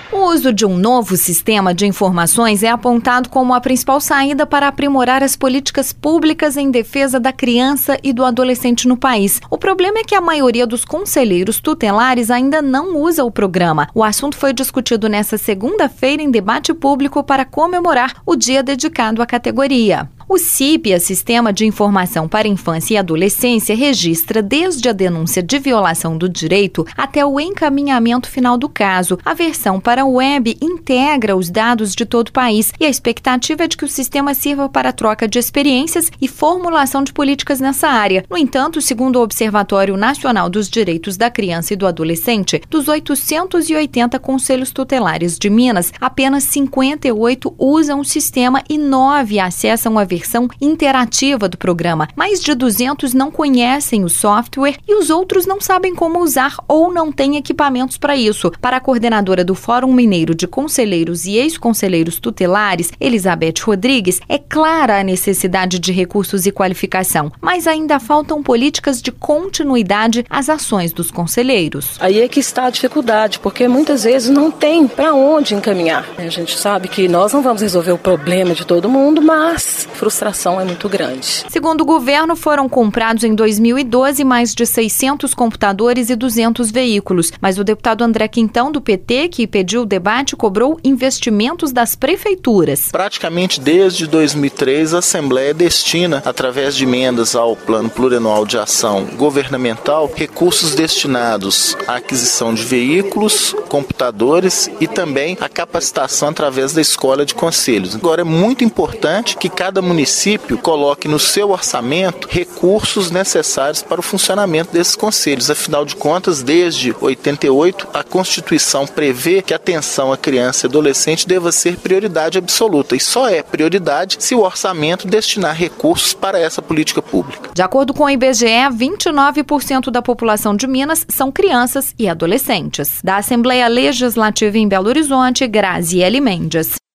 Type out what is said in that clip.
O uso de um novo sistema de informações é apontado como a principal saída para aprimorar as políticas públicas em defesa da criança e do adolescente no país. O problema é que a maioria dos conselheiros tutelares ainda não usa o programa. O assunto foi discutido nesta segunda-feira em debate público para comemorar o dia dedicado à categoria. O CIPIA, Sistema de Informação para Infância e Adolescência, registra desde a denúncia de violação do direito até o encaminhamento final do caso. A versão para a web integra os dados de todo o país e a expectativa é de que o sistema sirva para a troca de experiências e formulação de políticas nessa área. No entanto, segundo o Observatório Nacional dos Direitos da Criança e do Adolescente, dos 880 conselhos tutelares de Minas, apenas 58 usam o sistema e 9 acessam a versão interativa do programa. Mais de 200 não conhecem o software e os outros não sabem como usar ou não têm equipamentos para isso. Para a coordenadora do Fórum Mineiro de Conselheiros e Ex-Conselheiros Tutelares, Elizabeth Rodrigues, é clara a necessidade de recursos e qualificação, mas ainda faltam políticas de continuidade às ações dos conselheiros. Aí é que está a dificuldade, porque muitas vezes não tem para onde encaminhar. A gente sabe que nós não vamos resolver o problema de todo mundo, mas a frustração é muito grande. Segundo o governo, foram comprados em 2012 mais de 600 computadores e 200 veículos. Mas o deputado André Quintão, do PT, que pediu o debate, cobrou investimentos das prefeituras. Praticamente desde 2003, a Assembleia destina, através de emendas ao Plano Plurianual de Ação Governamental, recursos destinados à aquisição de veículos, computadores e também à capacitação através da Escola de Conselhos. Agora, é muito importante que cada município coloque no seu orçamento recursos necessários para o funcionamento desses conselhos. Afinal de contas, desde 88, a Constituição prevê que a atenção à criança e adolescente deva ser prioridade absoluta e só é prioridade se o orçamento destinar recursos para essa política pública. De acordo com o IBGE, 29% da população de Minas são crianças e adolescentes. Da Assembleia Legislativa em Belo Horizonte, Graziele Mendes.